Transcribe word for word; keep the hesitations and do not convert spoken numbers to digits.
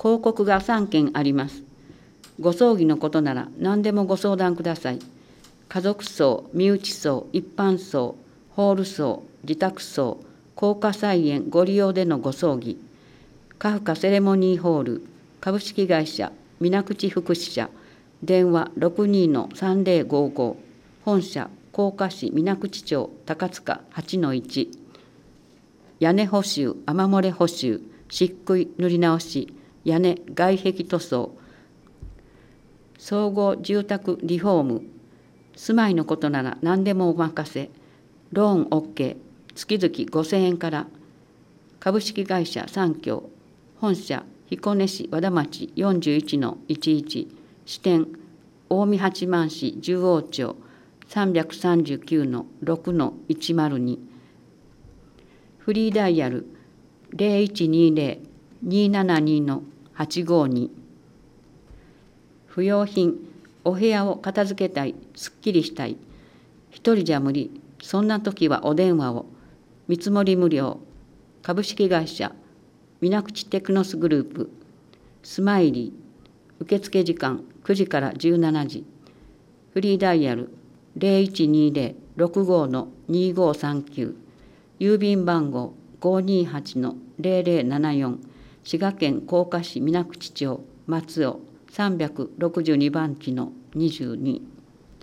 広告がさんけんあります。ご葬儀のことなら何でもご相談ください。家族葬、身内葬、一般葬、ホール葬、自宅葬、高価菜園ご利用でのご葬儀、カフカセレモニーホール、株式会社水口福祉社、電話 ろくにー さんぜろごご、本社甲賀市水口町高塚 はちのいち、屋根補修、雨漏れ補修、漆喰塗り直し、屋根外壁塗装、総合住宅リフォーム、住まいのことなら何でもお任せ、ローン OK、月々ごせんえんから、株式会社三協、本社彦根市和田町 よんじゅういちのいちいち、支店近江八幡市十王町 さんびゃくさんじゅうきゅうのろくのいちまるに、フリーダイヤル ゼロいちにゼロ にーななにのはちごに、不要品、お部屋を片付けたい、すっきりしたい、一人じゃ無理、そんな時はお電話を、見積もり無料、株式会社水口テクノスグループ、スマイリー、受付時間くじからじゅうしちじ、フリーダイヤル ゼロいちにゼロ ろくごのにごさんきゅう、郵便番号 ごーにーはちのゼロゼロななよん、滋賀県甲賀市水口町松尾さんびゃくろくじゅうにばんちのにじゅうに。